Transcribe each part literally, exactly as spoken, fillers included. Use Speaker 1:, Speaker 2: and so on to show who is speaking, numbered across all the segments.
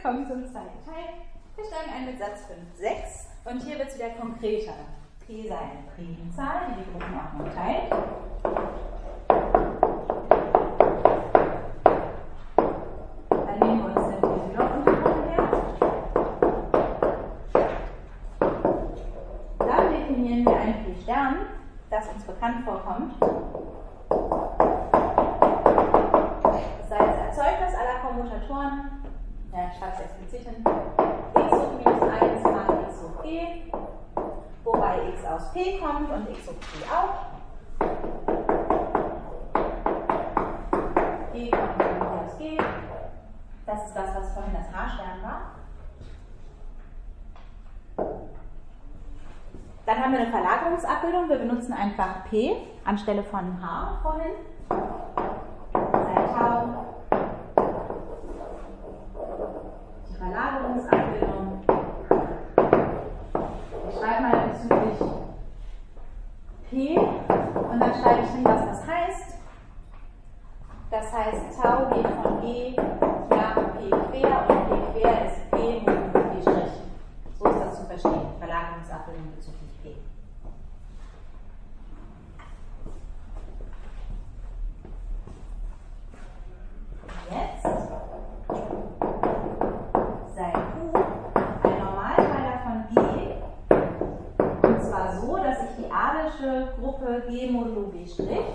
Speaker 1: willkommen zum zweiten Teil. Wir steigen ein mit Satz fünf Punkt sechs und hier wird es wieder konkreter. P sei eine Primzahl, die die Gruppenordnung teilt. Dann nehmen wir uns den P-Synopp-Untergruppen her. Dann definieren wir ein P-Stern, das uns bekannt vorkommt. Das heißt, Erzeugnis aller Kommutatoren, ja, ich schreibe es explizit hin, x hoch minus eins mal x hoch g, wobei x aus p kommt und x hoch p auch. G kommt von p aus g. Das ist das, was vorhin das H-Stern war. Dann haben wir eine Verlagerungsabbildung. Wir benutzen einfach p anstelle von h vorhin. Sei Tau. Die Verlagerungsabbildung. Ich schreibe mal bezüglich p und dann schreibe ich hin, was das heißt. Das heißt, Tau geht von g nach p quer und p quer ist p modulo p Strich. So ist das zu verstehen. Verlagerungsabbildung bezüglich p. Jetzt sei Q ein Normalteiler von G, und zwar so, dass ich die abelsche Gruppe G modulo B'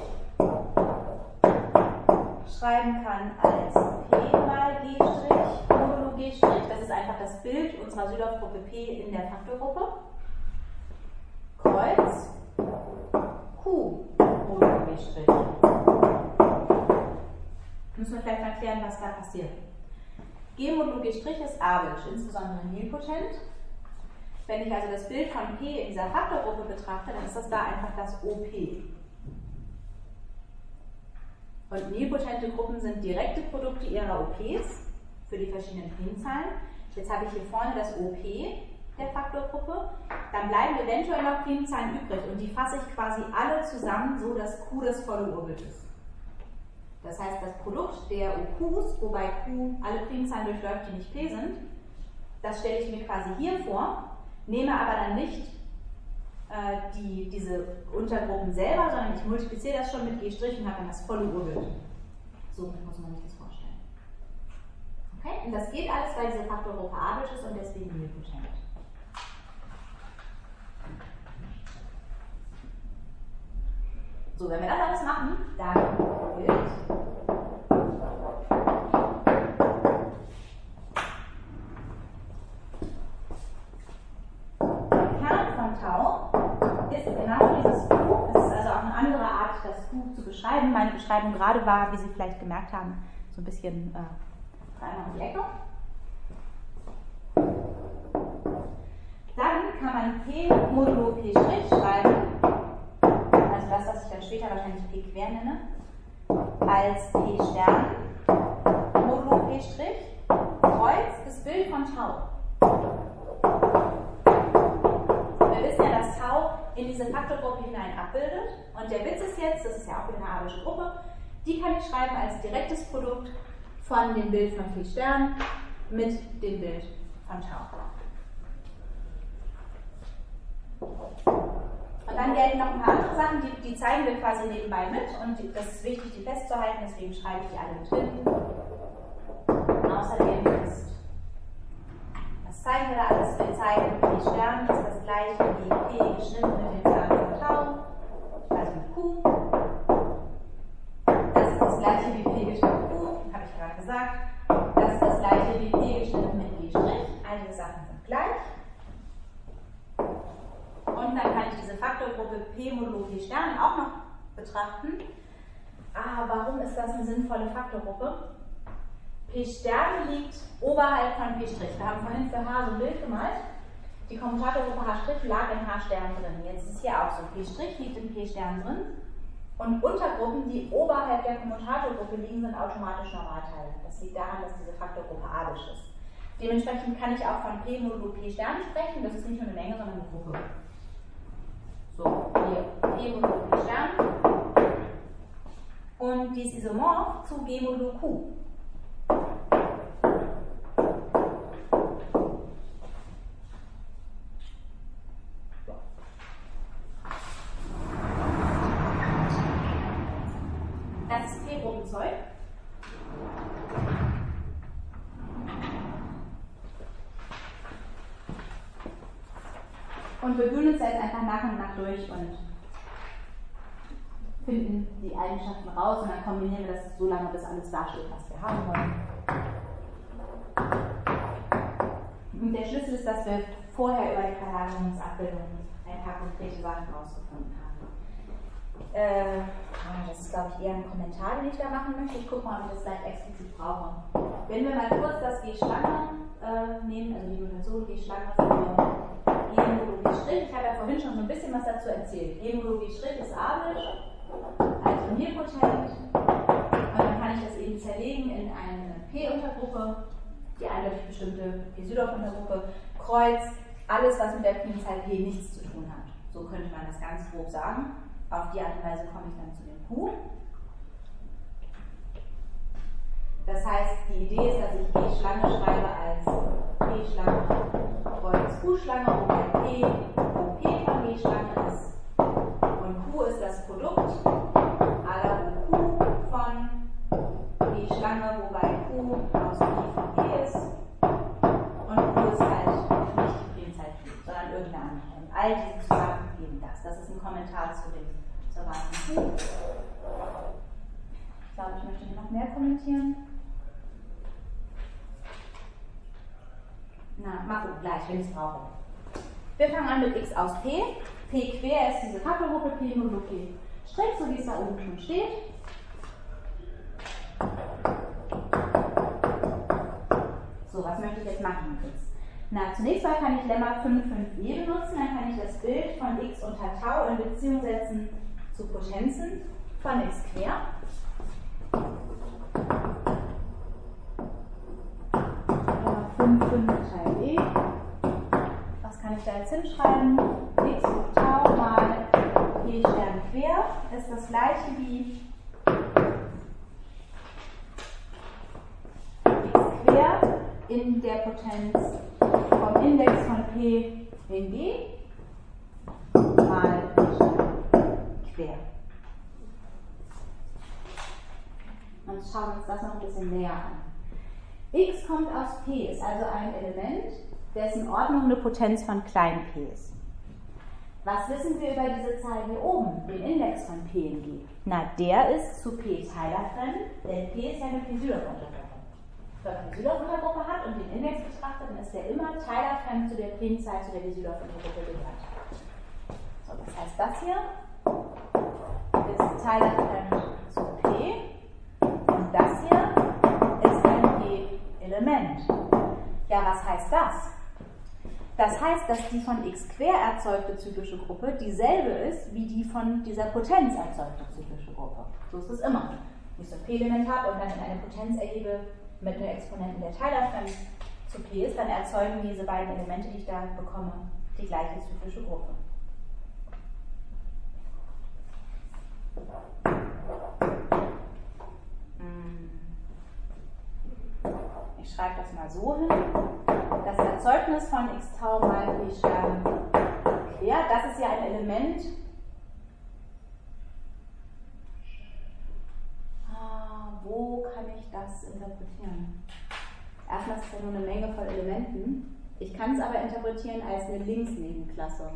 Speaker 1: schreiben kann als P mal G' modulo G'. Das ist einfach das Bild unserer Südorf-Gruppe P in der Faktorgruppe. Kreuz Q modulo B'. Müssen wir vielleicht mal klären, was da passiert. G modulo G' ist abelsch, insbesondere nilpotent. Wenn ich also das Bild von P in dieser Faktorgruppe betrachte, dann ist das da einfach das O P. Und nilpotente Gruppen sind direkte Produkte ihrer O Ps für die verschiedenen Primzahlen. Jetzt habe ich hier vorne das O P der Faktorgruppe. Dann bleiben eventuell noch Primzahlen übrig und die fasse ich quasi alle zusammen, so dass Q das volle Urbild ist. Das heißt, das Produkt der O Qs, wobei Q alle Primzahlen durchläuft, die nicht P sind, das stelle ich mir quasi hier vor, nehme aber dann nicht äh, die, diese Untergruppen selber, sondern ich multipliziere das schon mit G' und habe dann das volle Urbild. So muss man sich das vorstellen. Okay? Und das geht alles, weil diese Faktorgruppe abelsch ist und deswegen nilpotent. So, wenn wir das alles machen, dann gilt der Kern von Tau ist genau dieses Q. Es ist also auch eine andere Art, das Q zu beschreiben. Meine Beschreibung gerade war, wie Sie vielleicht gemerkt haben, so ein bisschen äh, dreimal um die Ecke. Dann kann man P modulo P' schreiben. Das, was ich dann später wahrscheinlich P quer nenne, als P Stern, modulo P', Kreuz, das Bild von Tau. Wir wissen ja, dass Tau in diese Faktorgruppe hinein abbildet. Und der Witz ist jetzt, das ist ja auch wieder eine abelsche Gruppe, die kann ich schreiben als direktes Produkt von dem Bild von P Stern mit dem Bild von Tau. Und dann gelten noch ein paar andere Sachen, die, die zeigen wir quasi nebenbei mit und die, das ist wichtig, die festzuhalten, deswegen schreibe ich die alle mit hinten. Außerdem ist, was zeigen wir da alles? Wir zeigen, P Stern ist das gleiche wie P geschnitten mit dem Zahlen von Tau, also mit Q. Das ist das gleiche wie P geschnitten mit Q, habe ich gerade gesagt. Das ist das gleiche wie P geschnitten mit G'. Einige Sachen sind gleich. Und dann kann ich diese Faktorgruppe P modulo P Stern auch noch betrachten. Ah, warum ist das eine sinnvolle Faktorgruppe? P Stern liegt oberhalb von P'. Wir haben vorhin für H so ein Bild gemalt. Die Kommutatorgruppe H' lag in H' drin. Jetzt ist es hier auch so. P' liegt in P Stern drin. Und Untergruppen, die oberhalb der Kommutatorgruppe liegen, sind automatisch Normalteile. Das liegt daran, dass diese Faktorgruppe abelsch ist. Dementsprechend kann ich auch von P modulo P Stern sprechen. Das ist nicht nur eine Menge, sondern eine Gruppe. So, hier P modulo P Stern. Und die ist isomorph zu G modulo Q. Und wir wühlen uns jetzt einfach nach und nach durch und finden die Eigenschaften raus und dann kombinieren wir das so lange, bis alles dasteht, was wir haben wollen. Und der Schlüssel ist, dass wir vorher über die Verlagerungsabbildung ein paar konkrete Sachen rausgefunden haben. Äh, das ist, glaube ich, eher ein Kommentar, den ich da machen möchte. Ich gucke mal, ob ich das gleich explizit brauche. Wenn wir mal kurz das G-Schlange äh, nehmen, also die Notation G-Schlange für G modulo G'. Ich habe ja vorhin schon so ein bisschen was dazu erzählt. G modulo G' ist abisch, also nilpotent. Und dann kann ich das eben zerlegen in eine P-Untergruppe, die eindeutig bestimmte P-Südorf-Untergruppe, Kreuz, alles, was mit der Primzahl P nichts zu tun hat. So könnte man das ganz grob sagen. Auf die Art und Weise komme ich dann zu dem Q. Das heißt, die Idee ist, dass ich G-Schlange schreibe als P-Schlange Kreuz Q-Schlange, wobei P O P von G-Schlange ist. Und Q ist das Produkt aller O Q von G-Schlange, wobei Q aus P von P ist. Und Q ist halt nicht die Primzahl Q, sondern irgendeine andere. Und all diese zusammen geben das. Das ist ein Kommentar zu dem zur Wahl von Q. Ich glaube, ich möchte hier noch mehr kommentieren. Na, mach gut, gleich, wenn ich es brauche. Wir fangen an mit x aus P. P quer ist diese Faktorgruppe P modulo P', so wie es da oben schon steht. So, was möchte ich jetzt machen mit x? Na, zunächst mal kann ich Lemma fünf fünf e benutzen, dann kann ich das Bild von x unter Tau in Beziehung setzen zu Potenzen von x quer. fünf fünf Teil e. Was kann ich da jetzt hinschreiben? X hoch Tau mal p Stern quer ist das gleiche wie x quer in der Potenz vom Index von p in G mal p Stern quer. Und schauen wir uns das noch ein bisschen näher an. X kommt aus P, ist also ein Element, dessen Ordnung eine Potenz von klein p ist. Was wissen wir über diese Zahl hier oben, den Index von P in G? Na, der ist zu P teilerfremd, denn P ist ja eine P-Südorf-Untergruppe. Wenn man eine Südorf-Untergruppe hat und den Index betrachtet, dann ist der immer teilerfremd zu der Primzahl, zu der die Südorf-Untergruppe gehört. So, das heißt, das hier ist teilerfremd zu P und das hier ist ein P-Element. Ja, was heißt das? Das heißt, dass die von x quer erzeugte zyklische Gruppe dieselbe ist wie die von dieser Potenz erzeugte zyklische Gruppe. So ist es immer. Wenn ich so ein P-Element habe und dann in eine Potenz erhebe mit einer Exponenten der teilerfremd zu P ist, dann erzeugen diese beiden Elemente, die ich da bekomme, die gleiche zyklische Gruppe. Ich schreibe das mal so hin. Das Erzeugnis von x Tau mal p Stern quer, das ist ja ein Element. Ah, wo kann ich das interpretieren? Erstmal ist es ja nur eine Menge von Elementen. Ich kann es aber interpretieren als eine Linksnebenklasse.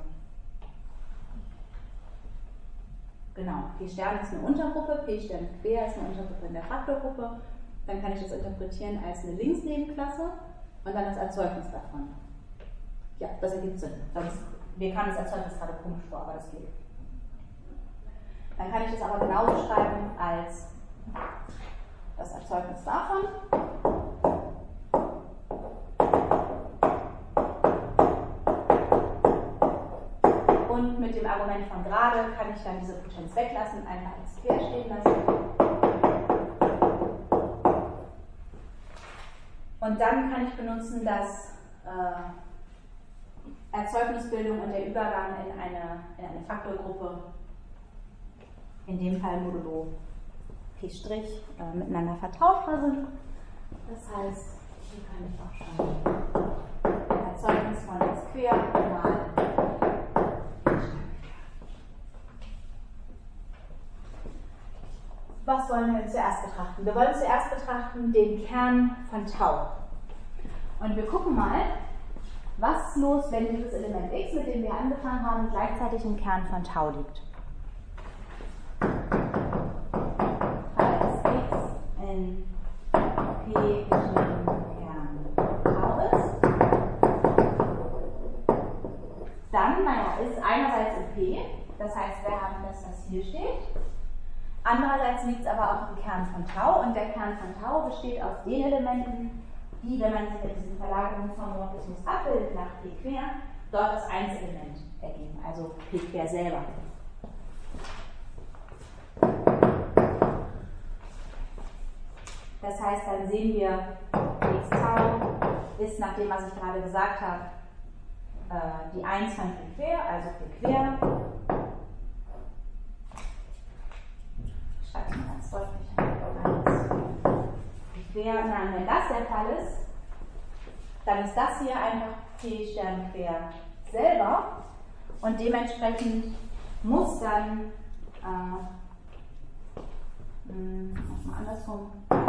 Speaker 1: Genau, p Stern ist eine Untergruppe, p Stern quer ist eine Untergruppe in der Faktorgruppe. Dann kann ich das interpretieren als eine Linksnebenklasse und dann das Erzeugnis davon. Ja, das ergibt Sinn. Sonst, mir kam das Erzeugnis gerade komisch vor, aber das geht. Dann kann ich das aber genauso schreiben als das Erzeugnis davon. Und mit dem Argument von gerade kann ich dann diese Potenz weglassen, einfach als quer stehen lassen. Und dann kann ich benutzen, dass äh, Erzeugnisbildung und der Übergang in eine, in eine Faktorgruppe, in dem Fall modulo P', äh, miteinander vertauschbar sind. Das heißt, hier kann ich auch schreiben, Erzeugnis von x quer mal Was wollen wir zuerst betrachten? Wir wollen zuerst betrachten den Kern von Tau. Und wir gucken mal, Was ist los, wenn dieses Element x, mit dem wir angefangen haben, gleichzeitig im Kern von Tau liegt? Falls x in P geschnitten Kern Tau ist, dann, naja, ist einerseits in P, das heißt, wir haben das, was hier steht. Andererseits liegt es aber auch im Kern von Tau, und der Kern von Tau besteht aus den Elementen, die, wenn man sie mit diesem Verlagerungshomomorphismus abbildet nach P quer, dort das Einzelement ergeben, also P quer selber. Das heißt, dann sehen wir, x Tau ist, nach dem, was ich gerade gesagt habe, äh, die eins von P quer, also P quer. Ich schreibe es mal ganz deutlich. P quer. Und wenn das der Fall ist, dann ist das hier einfach P Stern quer selber, und dementsprechend muss dann äh, mal andersrum,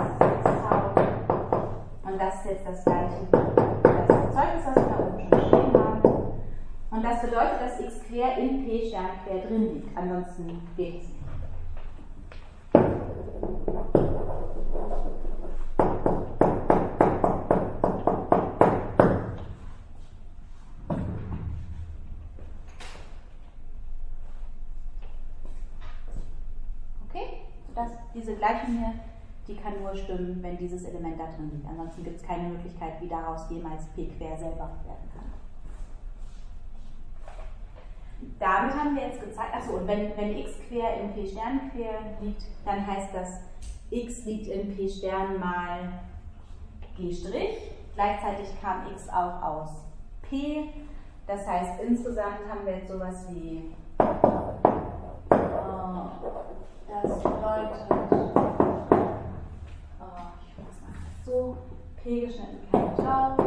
Speaker 1: und das ist jetzt das gleiche, das Erzeugnis, was wir da oben schon geschrieben haben. Und das bedeutet, dass x quer in P Stern quer drin liegt, ansonsten geht es nicht. Das, diese Gleichung hier, die kann nur stimmen, wenn dieses Element da drin liegt. Ansonsten gibt es keine Möglichkeit, wie daraus jemals P quer selber werden kann. Damit haben wir jetzt gezeigt, achso, und wenn, wenn x quer in P Stern quer liegt, dann heißt das, x liegt in P Stern mal G'. Gleichzeitig kam x auch aus P. Das heißt, insgesamt haben wir jetzt sowas wie das bedeutet, oh, ich mach's mal so, P geschnitten Kern Tau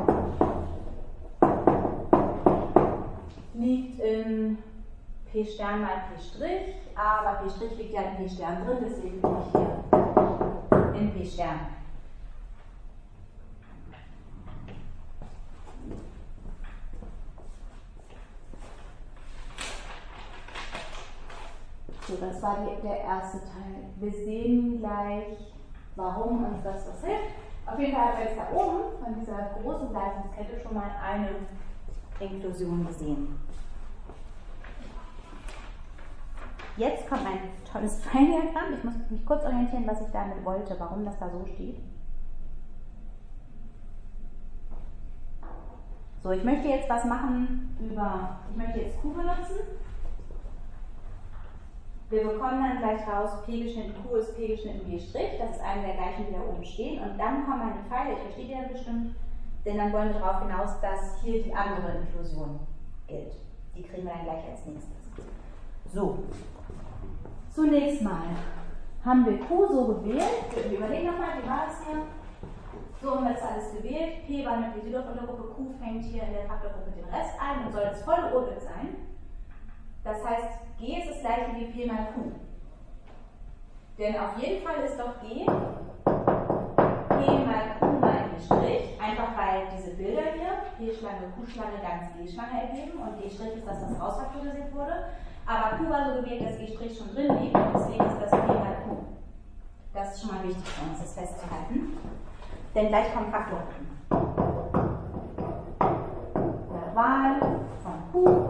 Speaker 1: liegt in P Stern mal P', aber P' liegt ja in P Stern drin, deswegen bin ich hier in P Stern. So, das war die, der erste Teil. Wir sehen gleich, warum uns das was hilft. Auf jeden Fall haben wir jetzt da oben von dieser großen Gleichungskette schon mal eine Inklusion gesehen. Jetzt kommt ein tolles Pfeildiagramm. Ich muss mich kurz orientieren, was ich damit wollte, warum das da so steht. So, ich möchte jetzt was machen über, ich möchte jetzt Q benutzen. Wir bekommen dann gleich raus, P geschnitten Q ist P geschnitten G', das ist eine der gleichen, die da oben stehen. Und dann kommen meine Pfeile, ich verstehe die dann bestimmt, denn dann wollen wir darauf hinaus, dass hier die andere Inklusion gilt. Die kriegen wir dann gleich als nächstes. So, zunächst mal haben wir Q so gewählt. Wir überlegen nochmal, wie war das hier? So haben wir das alles gewählt. P war eine Residualfaktorgruppe, Q fängt hier in der Faktorgruppe den Rest ein und soll das volle Orbit sein. Das heißt, G ist das gleiche wie P mal Q. Denn auf jeden Fall ist doch G P mal Q mal G', einfach weil diese Bilder hier, P-Schlange, Q-Schlange, ganz G-Schlange ergeben und G' ist das, was rausfaktorisiert wurde. Aber Q war so gewählt, dass G' schon drin liegt und deswegen ist das P mal Q. Das ist schon mal wichtig für uns, das festzuhalten. Denn gleich kommen Faktorgruppen. Der Wahl von Q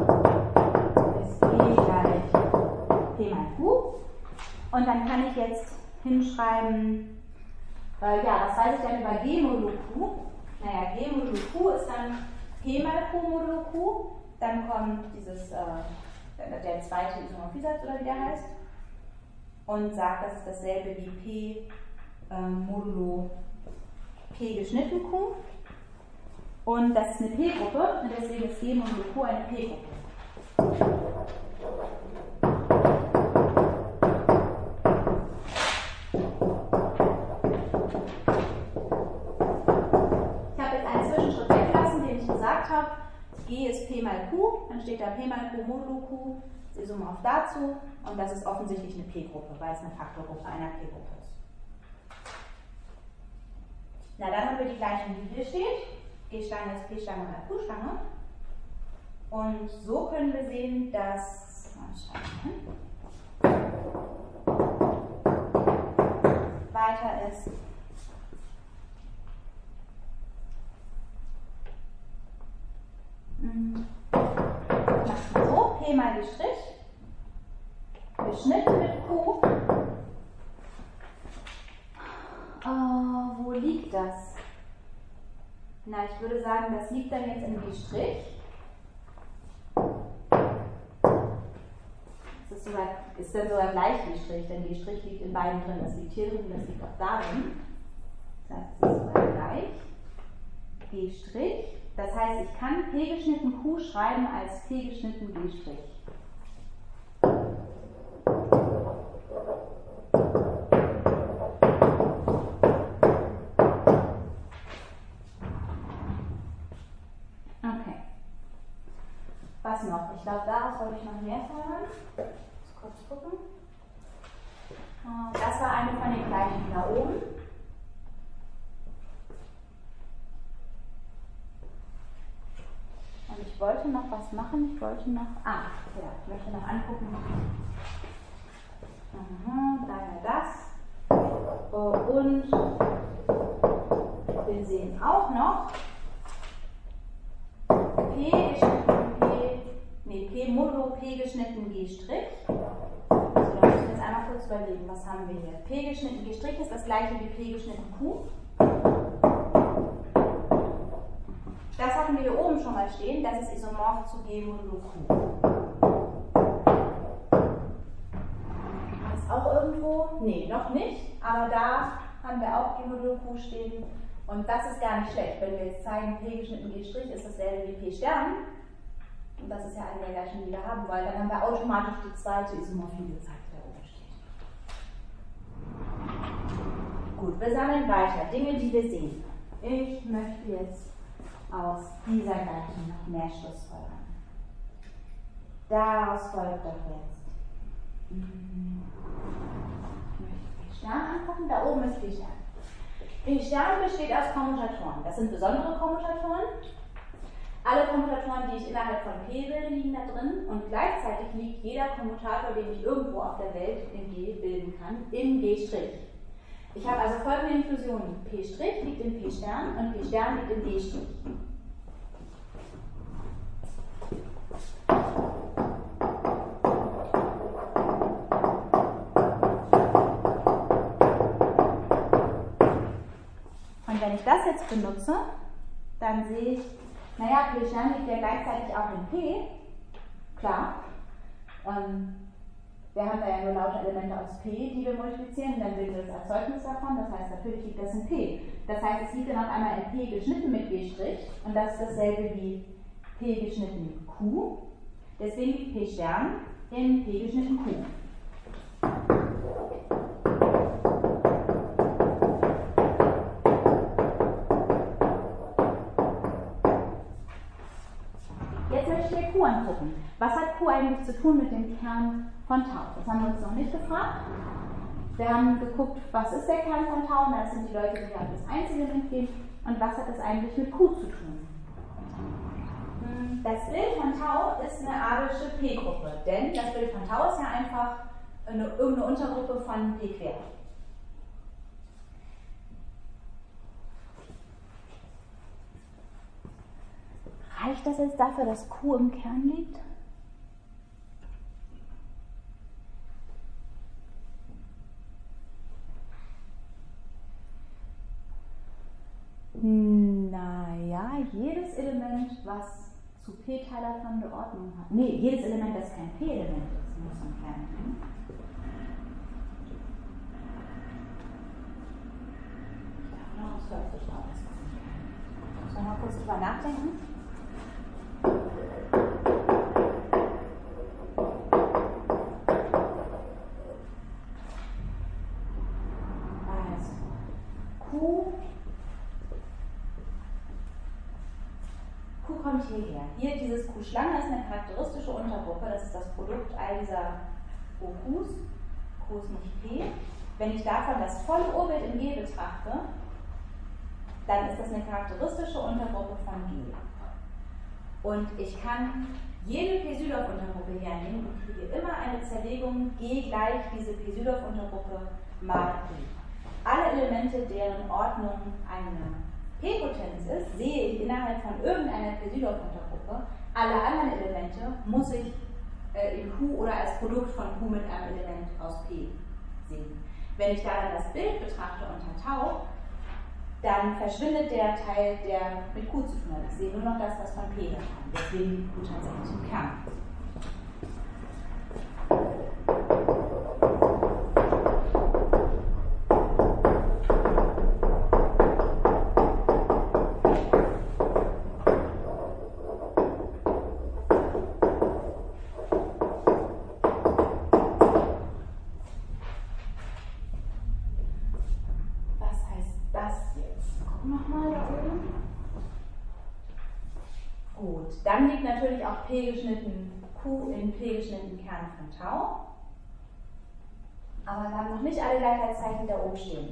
Speaker 1: P mal Q. Und dann kann ich jetzt hinschreiben, äh, ja, was weiß ich denn über G modulo Q? Naja, G modulo Q ist dann P mal Q modulo Q. Dann kommt dieses, äh, der zweite Isomorphisatz oder wie der heißt. Und sagt, das ist dasselbe wie P äh, modulo P geschnitten Q. Und das ist eine P-Gruppe und deswegen ist G modulo Q eine P-Gruppe. G ist P mal Q, dann steht da P mal Q modulo Q, das Isomorph dazu und das ist offensichtlich eine P-Gruppe, weil es eine Faktorgruppe einer P-Gruppe ist. Na, dann haben wir die Gleichung, die hier steht. G-Schlange ist P-Schlange oder Q-Schlange. Und so können wir sehen, dass weiter ist so, P mal G', geschnitten mit Q. Oh, wo liegt das? Na, ich würde sagen, das liegt dann jetzt in G'. Das ist, sogar, ist dann sogar gleich G', denn G' liegt in beiden drin. Das liegt hier drin und das liegt auch da drin. Das heißt, es ist sogar gleich. G'. Das heißt, ich kann P geschnitten Q schreiben als P geschnitten G'. Okay. Was noch? Ich glaube, daraus wollte ich noch mehr folgern. Kurz gucken. Das war eine von den gleichen da oben. Und ich wollte noch was machen. Ich wollte noch. Ah, ja, ich möchte noch angucken. Mhm, dann das. Und wir sehen auch noch P geschnitten P. Nee, P modulo P geschnitten G'. Also da müssen wir jetzt einmal kurz überlegen, was haben wir hier. P geschnitten G' ist das gleiche wie P geschnitten Q. Das hatten wir hier oben schon mal stehen, das ist isomorph zu G modulo Q. Ist auch irgendwo? Nee, noch nicht, aber da haben wir auch G modulo Q stehen. Und das ist gar nicht schlecht, wenn wir jetzt zeigen, P geschnitten G' ist dasselbe wie P Stern. Und das ist ja eine der gleichen, die wir haben wollen. Dann haben wir automatisch die zweite Isomorphie gezeigt, die da oben steht. Gut, wir sammeln weiter. Dinge, die wir sehen. Ich möchte jetzt aus dieser Gleichung noch mehr Schlussfolgern. Daraus folgt doch jetzt. Ich möchte P Stern angucken. Da oben ist P Stern. P Stern besteht aus Kommutatoren. Das sind besondere Kommutatoren. Alle Kommutatoren, die ich innerhalb von P bilde, liegen da drin und gleichzeitig liegt jeder Kommutator, den ich irgendwo auf der Welt in G bilden kann, in G'. Ich habe also folgende Inklusionen. P' liegt in P Stern und P Stern liegt in D'. Und wenn ich das jetzt benutze, dann sehe ich, naja, P Stern liegt ja gleichzeitig auch in P. Klar. Ähm, wir haben da ja nur lauter Elemente aus P, die wir multiplizieren, und dann bilden wir das Erzeugnis davon. Das heißt, natürlich liegt das in P. Das heißt, es liegt dann auf einmal in P geschnitten mit G', und das ist dasselbe wie P geschnitten mit Q. Deswegen liegt P Stern in P geschnitten Q. Q angucken. Was hat Q eigentlich zu tun mit dem Kern von Tau? Das haben wir uns noch nicht gefragt. Wir haben geguckt, was ist der Kern von Tau, und das sind die Leute, die auf das Einzelement gehen, und was hat das eigentlich mit Q zu tun? Das Bild von Tau ist eine abelsche P-Gruppe, denn das Bild von Tau ist ja einfach eine, irgendeine Untergruppe von P quer. Reicht das jetzt dafür, dass Q im Kern liegt? Naja, jedes Element, was zu P-teilerförmende Ordnung hat. Nee, jedes Element, das kein P-Element ist, muss im Kern liegen. Ich darf noch was häufig raus. Sollen wir mal kurz drüber nachdenken? Also, Q, Q kommt hierher. Hier dieses Q-Schlange ist eine charakteristische Untergruppe, das ist das Produkt all dieser O Qs. Q ist nicht P. Wenn ich davon das volle Urbild in G betrachte, dann ist das eine charakteristische Untergruppe von G. Und ich kann jede P-Südorf-Untergruppe hernehmen und kriege immer eine Zerlegung G gleich diese P-Südorf-Untergruppe mal P. Alle Elemente, deren Ordnung eine P-Potenz ist, sehe ich innerhalb von irgendeiner P-Südorf-Untergruppe. Alle anderen Elemente muss ich äh, in Q oder als Produkt von Q mit einem Element aus P sehen. Wenn ich dann das Bild betrachte unter Tau, dann verschwindet der Teil, der mit Q zu tun hat. Ich sehe nur noch das, was von P herkommt. Deswegen liegt Q tatsächlich im Kern. Dann liegt natürlich auch P geschnitten Q in P geschnitten Kern von Tau. Aber wir haben noch nicht alle Gleichheitszeichen da oben stehen.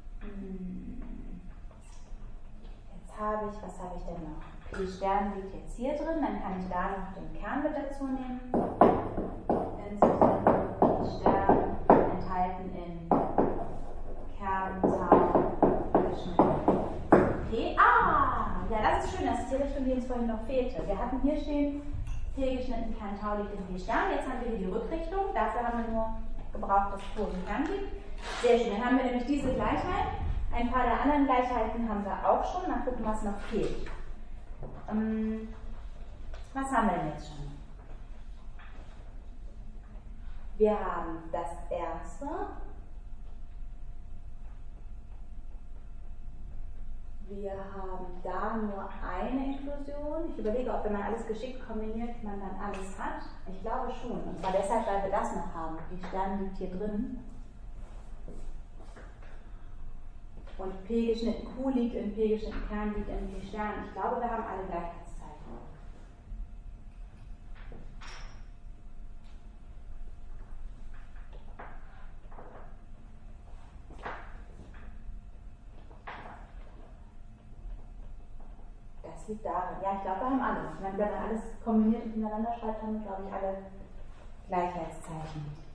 Speaker 1: Jetzt habe ich, was habe ich denn noch? P Stern liegt jetzt hier drin, dann kann ich da noch den Kern mit dazu nehmen. Insofern P Stern enthalten in Kern Tau geschnitten P. Ah! Ja, das ist schön, das ist die Richtung, die uns vorhin noch fehlte. Wir hatten hier stehen, P geschnitten Kern Tau liegt in P Stern. Jetzt haben wir hier die Rückrichtung. Dafür haben wir nur gebraucht, dass Q im Kern liegt. Sehr schön. Dann haben wir nämlich diese Gleichheit. Ein paar der anderen Gleichheiten haben wir auch schon. Mal gucken, was noch fehlt. Ähm, was haben wir denn jetzt schon? Wir haben das erste. Wir haben da nur eine Inklusion. Ich überlege, ob, wenn man alles geschickt kombiniert, man dann alles hat. Ich glaube schon. Und zwar deshalb, weil wir das noch haben. Die Stern liegt hier drin. Und P geschnitten Q liegt in P geschnitten Kern, liegt in P Stern. Ich glaube, wir haben alle Gleichheitszeichen. Das liegt darin. Ja, ich glaube, wir haben alles. Ich meine, wenn man alles kombiniert und hintereinander schreibt, haben wir, glaube ich, alle Gleichheitszeichen.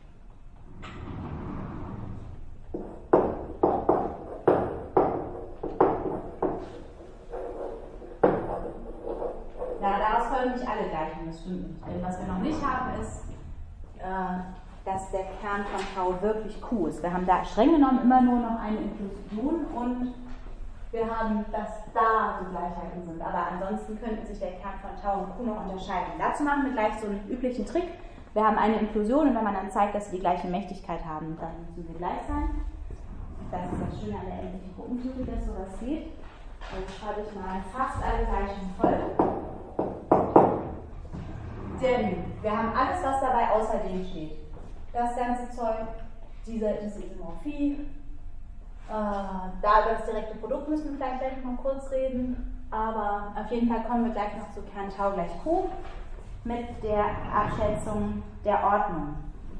Speaker 1: Ja, daraus folgen nicht alle Gleichungen, das stimmt nicht. Denn was wir noch nicht haben, ist, äh, dass der Kern von Tau wirklich Q ist. Wir haben da streng genommen immer nur noch eine Inklusion und wir haben, dass da die Gleichheiten sind. Aber ansonsten könnten sich der Kern von Tau und Q noch unterscheiden. Dazu machen wir gleich so einen üblichen Trick. Wir haben eine Inklusion und wenn man dann zeigt, dass sie die gleiche Mächtigkeit haben, dann müssen sie gleich sein. Das ist das Schöne an der endlichen Gruppentheorie, dass sowas geht. Jetzt schreibe ich mal fast alle Gleichungen voll. Denn wir haben alles, was dabei außerdem steht. Das ganze Zeug, diese, diese Isomorphie, äh, da über das direkte Produkt müssen wir vielleicht gleich noch kurz reden, aber auf jeden Fall kommen wir gleich noch zu Kern Tau gleich Q mit der Abschätzung der Ordnung.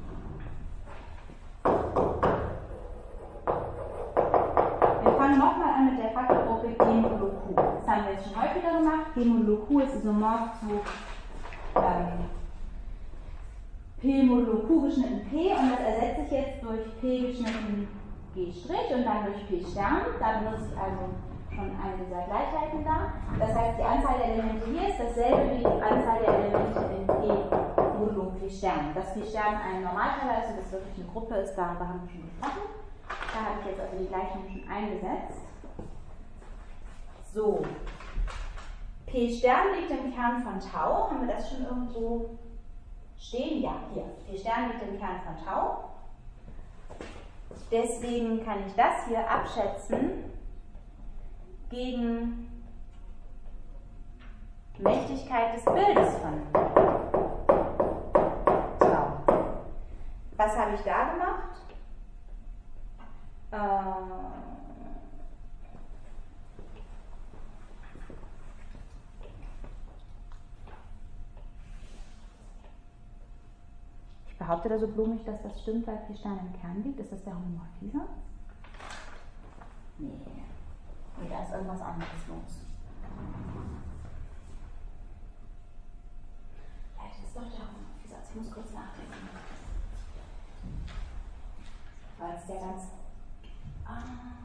Speaker 1: Wir fangen nochmal an mit der Faktorgruppe G modulo Q. Das haben wir jetzt schon häufiger gemacht. G modulo Q ist isomorph zu ähm, P modulo Q geschnitten P und das ersetze ich jetzt durch P geschnitten G' und dann durch P Stern. Da benutze ich also schon eine dieser Gleichheiten da. Das heißt, die Anzahl der Elemente hier ist dasselbe wie die Anzahl der Elemente in G modulo P Stern. Dass P Stern ein Normalteiler ist und das wirklich eine Gruppe ist, darüber haben wir schon gesprochen. Da habe ich jetzt also die Gleichung schon eingesetzt. So. P Stern liegt im Kern von Tau. Haben wir das schon irgendwo stehen? Ja, hier. P Stern liegt im Kern von Tau. Deswegen kann ich das hier abschätzen gegen Mächtigkeit des Bildes von Tau. Was habe ich da gemacht? Äh, Ich behaupte da so blumig, dass das stimmt, weil P Stern im Kern liegt. Ist das der Homomorphismus? Nee. nee, da ist irgendwas anderes los. Vielleicht ist doch der Homomorphisatz, ich muss kurz nachdenken. Weil es der ganz. Ah.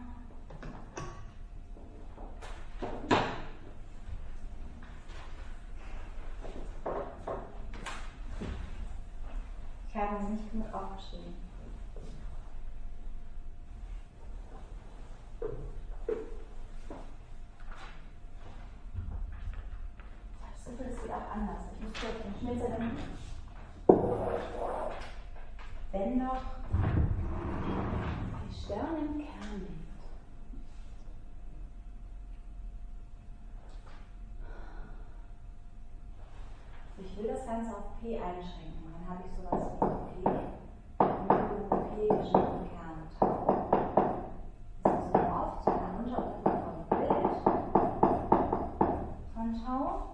Speaker 1: Ich habe es nicht genug aufgeschrieben. Das ist wieder auch anders. Ich muss kurz den Schmilzer nehmen. Wenn noch die Sterne im Kern liegt. Ich will das Ganze auf P einschränken. Dann habe ich sowas wie P und P geschnitten Kern Tau. Das ist so oft eine Untergruppe vom Bild von Tau.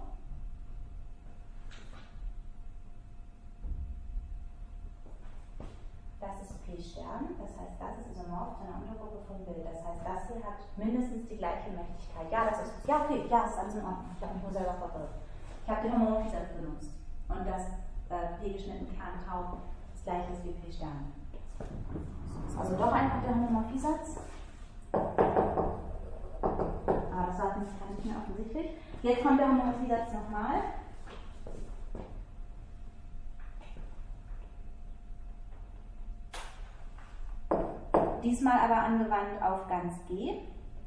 Speaker 1: Das ist P Stern, das heißt, das ist isomorph zu einer Untergruppe vom Bild. Das heißt, das hier hat mindestens die gleiche Mächtigkeit. Ja, das ist, ja, okay, ja, das ist alles in Ordnung. Ich habe mich nur selber verwirrt. Ich habe den Homomorphisatz benutzt. Und das äh, P geschnitten Kern Tau das gleiche ist wie P Stern. Also doch einfach der Homomorphisatz. Aber das war nicht, nicht mehr offensichtlich. Jetzt kommt der Homomorphisatz nochmal. Diesmal aber angewandt auf ganz G.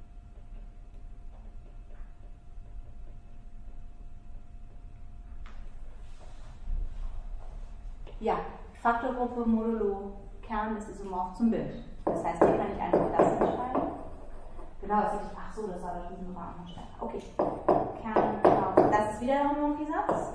Speaker 1: Ja, Faktorgruppe modulo Kern ist isomorph zum Bild. Das heißt, hier kann ich einfach das hinschreiben. Genau, das hätte ich, ach so, das war doch diesen Nummer auch stärker. Okay, Kern, genau. Das ist wieder der Homomorphisatz.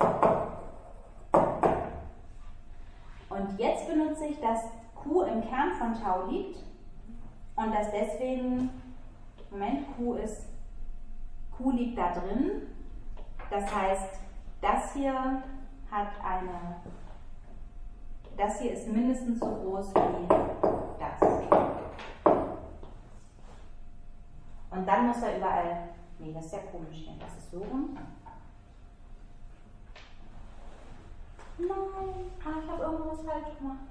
Speaker 1: Und jetzt benutze ich, dass Q im Kern von Tau liegt und dass deswegen, Moment, Q ist, Q liegt da drin. Das heißt, das hier hat eine, das hier ist mindestens so groß wie das. Und dann muss er überall, nee, das ist ja komisch hier, das ist so rum. Nein, ah, ich habe irgendwas falsch gemacht.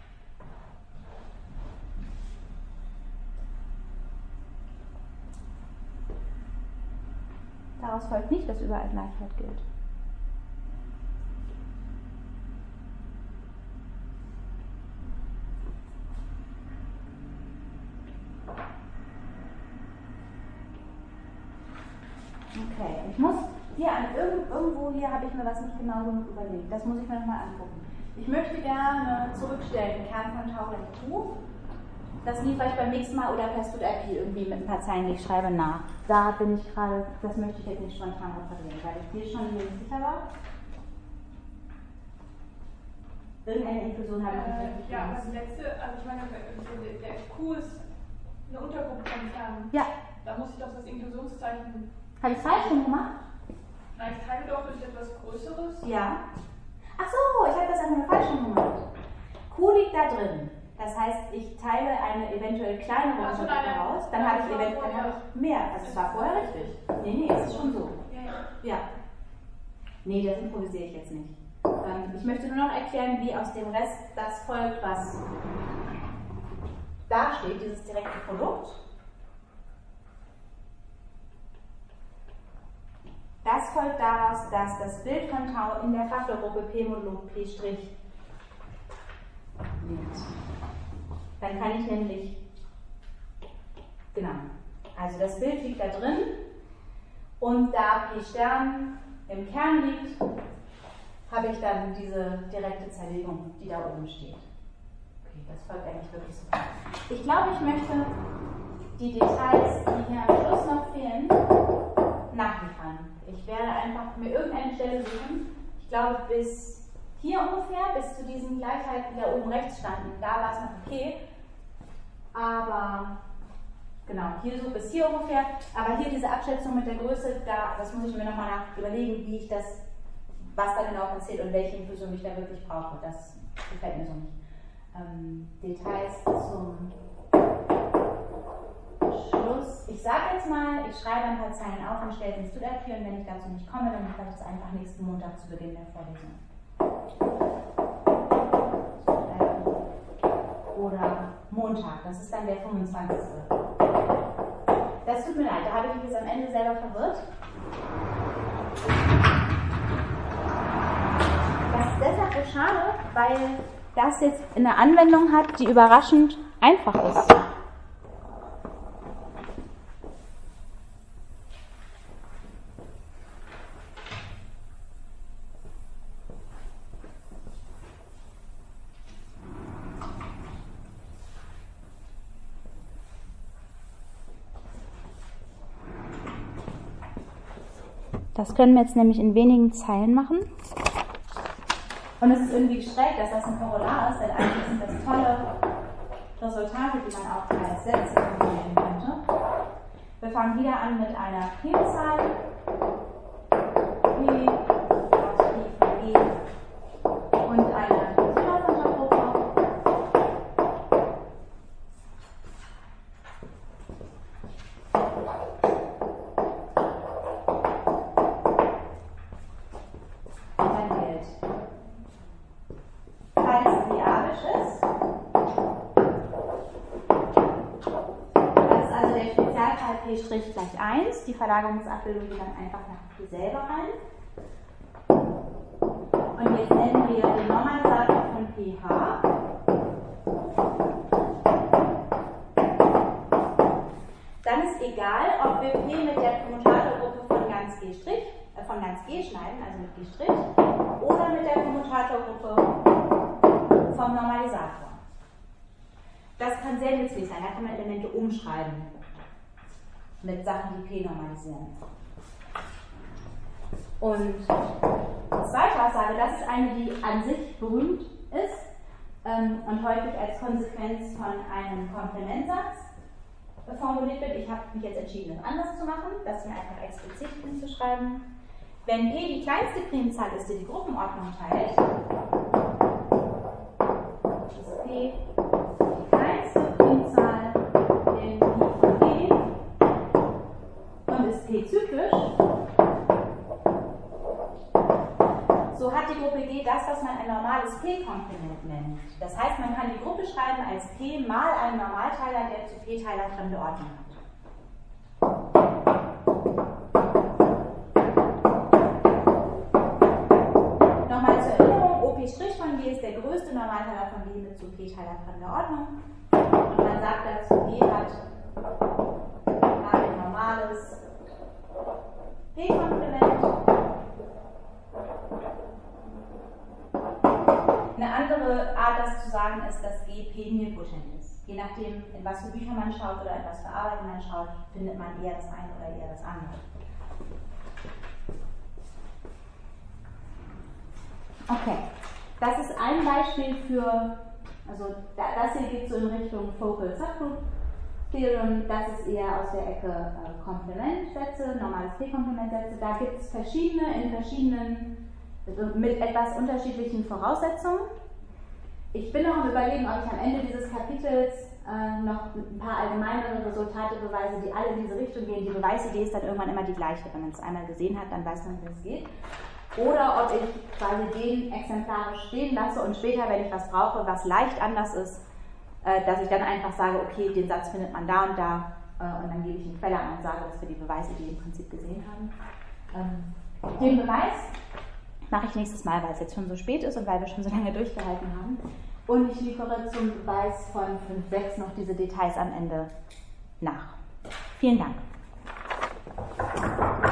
Speaker 1: Daraus folgt nicht, dass überall Gleichheit gilt. Okay, ich muss hier an irgendwo hier habe ich mir was nicht genau genug überlegt. Das muss ich mir nochmal angucken. Ich möchte gerne zurückstellen, Kern von Tau gleich Q. Das liefere ich beim nächsten Mal oder per Stud-I P irgendwie mit ein paar Zeilen, die ich schreibe, nach. Da bin ich gerade, das möchte ich jetzt nicht spontan referieren, weil ich hier schon hier nicht sicher war. Irgendeine Inklusion habe ich
Speaker 2: äh,
Speaker 1: nicht.
Speaker 2: Ja, aber das letzte, also ich meine, der, der Q ist eine Untergruppe von Kern.
Speaker 1: Ja.
Speaker 2: Da muss ich doch das Inklusionszeichen.
Speaker 1: Habe ich falsch schon gemacht?
Speaker 2: Na, ich teile doch durch etwas Größeres.
Speaker 1: Ja. Ach so, ich habe das einfach nur falsch schon gemacht. Q liegt da drin. Das heißt, ich teile eine eventuell kleinere
Speaker 2: Ach so,
Speaker 1: Untergruppe
Speaker 2: nein,
Speaker 1: raus, dann habe ich
Speaker 2: das war
Speaker 1: eventuell
Speaker 2: vorher.
Speaker 1: mehr. Also es war vorher richtig. Nee, nee, es ist schon so.
Speaker 2: Ja, ja.
Speaker 1: Ja. Nee, das improvisiere ich jetzt nicht. Ähm, ich möchte nur noch erklären, wie aus dem Rest das folgt, was da steht, dieses direkte Produkt. Das folgt daraus, dass das Bild von Tau in der Faktorgruppe P modulo P' liegt. Dann kann ich nämlich, genau, also das Bild liegt da drin und da P Stern im Kern liegt, habe ich dann diese direkte Zerlegung, die da oben steht. Okay, das folgt eigentlich wirklich so. Ich glaube, ich möchte die Details, die hier am Schluss noch fehlen, nachliefern. Ich werde einfach mir irgendeine Stelle suchen, ich glaube bis hier ungefähr, bis zu diesen Gleichheiten, die da oben rechts standen, da war es noch okay, aber genau, hier so bis hier ungefähr, aber hier diese Abschätzung mit der Größe, da, das muss ich mir nochmal nach überlegen, wie ich das, was da genau passiert und welche Inklusion ich da wirklich brauche, das gefällt mir so nicht. Ähm, Details zum Schluss. Modus, ich sage jetzt mal, ich schreibe ein paar Zeilen auf und stelle es ins To-Do-App und wenn ich dazu nicht komme, dann mache ich es einfach nächsten Montag zu Beginn der Vorlesung. Oder Montag, das ist dann der fünfundzwanzigste Das tut mir leid, da habe ich mich jetzt am Ende selber verwirrt. Das ist deshalb so schade, weil das jetzt eine Anwendung hat, die überraschend einfach ist. Das können wir jetzt nämlich in wenigen Zeilen machen. Und es ist irgendwie schräg, dass das ein Formular ist, denn eigentlich sind das tolle Resultate, die man auch als Sätze formulieren könnte. Wir fangen wieder an mit einer Primzahl. P, I, G und einer Zwischenuntergruppe. P' gleich eins, die Verlagerungsabbildung geht dann einfach nach P selber rein. Und jetzt nennen wir den Normalisator von P H. Dann ist egal, ob wir P mit der Kommutatorgruppe von ganz G', äh, von ganz G schneiden, also mit G', oder mit der Kommutatorgruppe vom Normalisator. Das kann sehr nützlich sein, da kann man Elemente umschreiben mit Sachen, die P normalisieren. Und die zweite Aussage, das ist eine, die an sich berühmt ist ähm, und häufig als Konsequenz von einem Komplementsatz äh, formuliert wird. Ich habe mich jetzt entschieden, das anders zu machen, das mir einfach explizit hinzuschreiben. Wenn P die kleinste Primzahl ist, die die Gruppenordnung teilt, ist P die kleinste Primzahl in Pi von G und ist P zyklisch, so hat die Gruppe G das, was man ein normales P-Komplement nennt. Das heißt, man kann die Gruppe schreiben als P mal einen Normalteiler, der zu P-Teiler fremde Ordnung hat. Nochmal zur Erinnerung, O P' von G ist der größte Normalteiler von G mit zu P-Teiler fremder Ordnung. Und man sagt dazu, G hat ein normales P-Komplement. Eine andere Art, das zu sagen, ist, dass G P-nilpotent ist. Je nachdem, in was für Bücher man schaut oder in was für Arbeiten man schaut, findet man eher das eine oder eher das andere. Okay, das ist ein Beispiel für, also das hier geht so in Richtung Focal Subgroup Theorem, das ist eher aus der Ecke äh, Komplementsätze, normales P-Komplementsätze. Da gibt es verschiedene, in verschiedenen, also mit etwas unterschiedlichen Voraussetzungen. Ich bin noch am Überlegen, ob ich am Ende dieses Kapitels äh, noch ein paar allgemeinere Resultate beweise, die alle in diese Richtung gehen. Die Beweisidee ist dann irgendwann immer die gleiche. Wenn man es einmal gesehen hat, dann weiß man, wie es geht. Oder ob ich quasi den exemplarisch stehen lasse und später, wenn ich was brauche, was leicht anders ist, äh, dass ich dann einfach sage, okay, den Satz findet man da und da äh, und dann gebe ich eine Quelle an und sage, dass wir die Beweisidee im Prinzip gesehen haben. Ähm, den Beweis mache ich nächstes Mal, weil es jetzt schon so spät ist und weil wir schon so lange durchgehalten haben. Und ich liefere zum Beweis von fünf Punkt sechs noch diese Details am Ende nach. Vielen Dank.